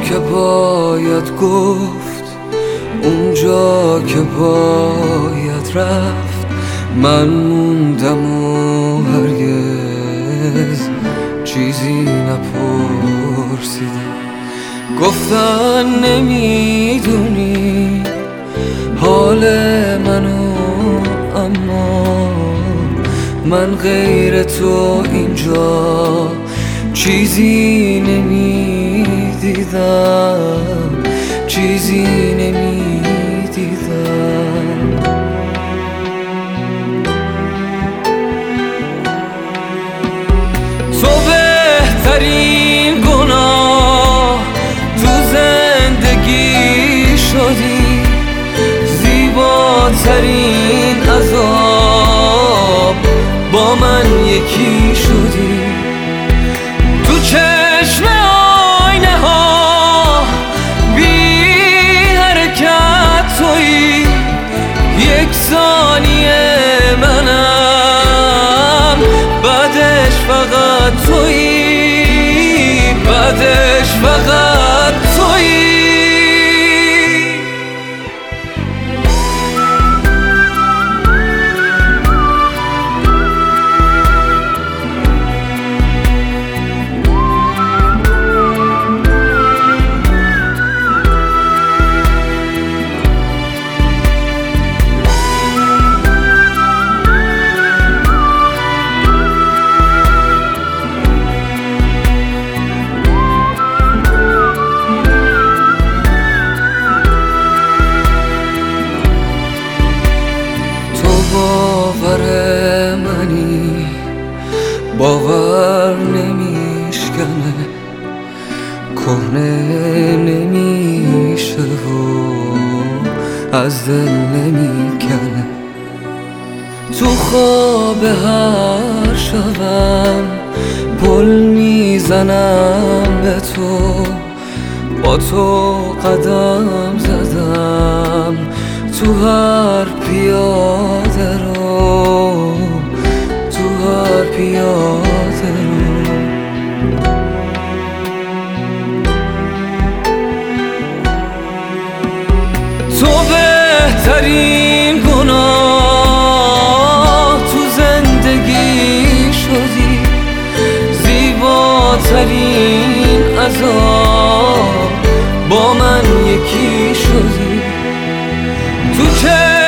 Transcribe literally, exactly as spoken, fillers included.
که باید گفت، اونجا که باید رفت، من موندم و هرگز چیزی نپرسیدم. گفتن نمیدونی حال منو، اما من غیر تو اینجا چیزی نمیدیدم، چیزی نمیدیدم. تو بهترین گناه تو زندگی شدی، زیباترین عذاب با من یکی شدی. تو چشم آینه ها بی حرکت تویی، یک ثانیه منم، بعدش فقط تویی، بعدش فقط تویی. باور منی، باور نمیشکنه، کهنه نمیشه و از دل نمیکنه. تو خواب هر شبم پل میزنم به تو، با تو قدم زدم تو هر پیاده رو، تو هر پیاده رو. تو بهترین گناه تو زندگی شدی، زیباترین عذاب با من یکی شدی. تو چه